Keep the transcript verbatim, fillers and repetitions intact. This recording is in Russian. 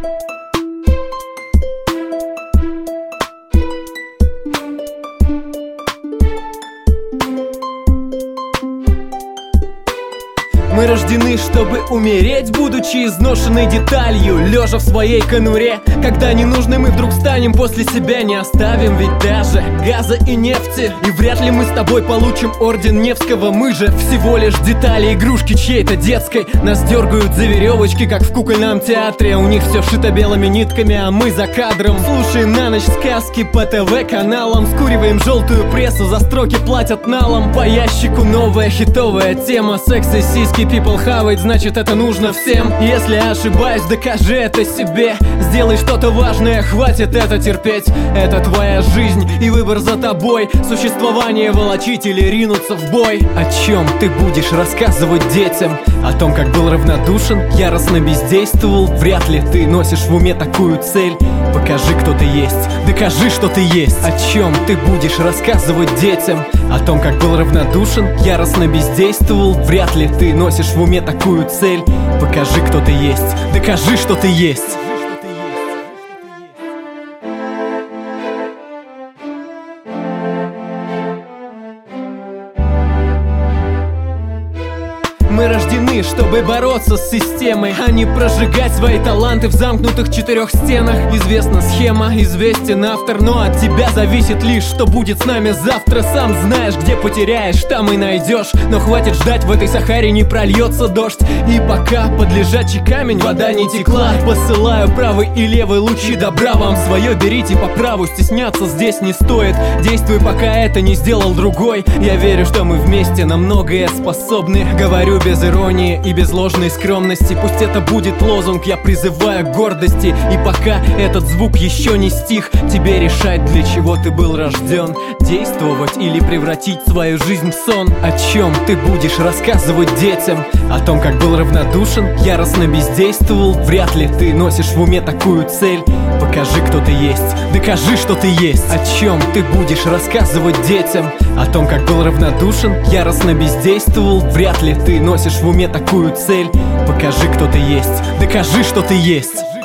Мы рождены, чтобы умереть, будучи изношенной деталью, лежа в своей конуре. Когда не нужны мы вдруг станем, после себя не оставим ведь даже газа и нефти. И вряд ли мы с тобой получим орден Невского. Мы же всего лишь детали игрушки чьей-то детской. Нас дергают за веревочки, как в кукольном театре. У них все шито белыми нитками, а мы за кадром слушаем на ночь сказки по ТВ-каналам. Скуриваем желтую прессу, за строки платят налом. По ящику новая хитовая тема. Секс и сиськи, people хавать, значит это нужно всем. Если ошибаюсь, докажи это себе. Сделай что-то важное, хватит это терпеть. Это твоя жизнь и выбор за тобой. Существование волочить или ринуться в бой. О чем ты будешь рассказывать детям? О том, как был равнодушен, яростно бездействовал. Вряд ли ты носишь в уме такую цель. Покажи, кто ты есть, докажи, что ты есть. О чем ты будешь рассказывать детям? О том, как был равнодушен, яростно бездействовал. Вряд ли ты носишь в уме такую цель. Покажи, кто ты есть, докажи, что ты есть. Мы рождены, чтобы бороться с системой, а не прожигать свои таланты в замкнутых четырех стенах. Известна схема, известен автор, но от тебя зависит лишь, что будет с нами завтра. Сам знаешь, где потеряешь, там и найдешь. Но хватит ждать, в этой Сахаре не прольется дождь. И пока под лежачий камень вода не текла, посылаю правый и левый лучи добра вам. Свое берите по праву, стесняться здесь не стоит. Действуй, пока это не сделал другой. Я верю, что мы вместе на многое способны. Говорю без иронии и без ложной скромности. Пусть это будет лозунг, я призываю к гордости. И пока этот звук еще не стих, тебе решать, для чего ты был рожден. Действовать или превратить свою жизнь в сон. О чем ты будешь рассказывать детям? О том, как был равнодушен, яростно бездействовал. Вряд ли ты носишь в уме такую цель. Покажи, кто ты есть, докажи, что ты есть. О чем ты будешь рассказывать детям? О том, как был равнодушен, яростно бездействовал. Вряд ли ты носишь в уме такую цель. Покажи, кто ты есть, докажи, что ты есть.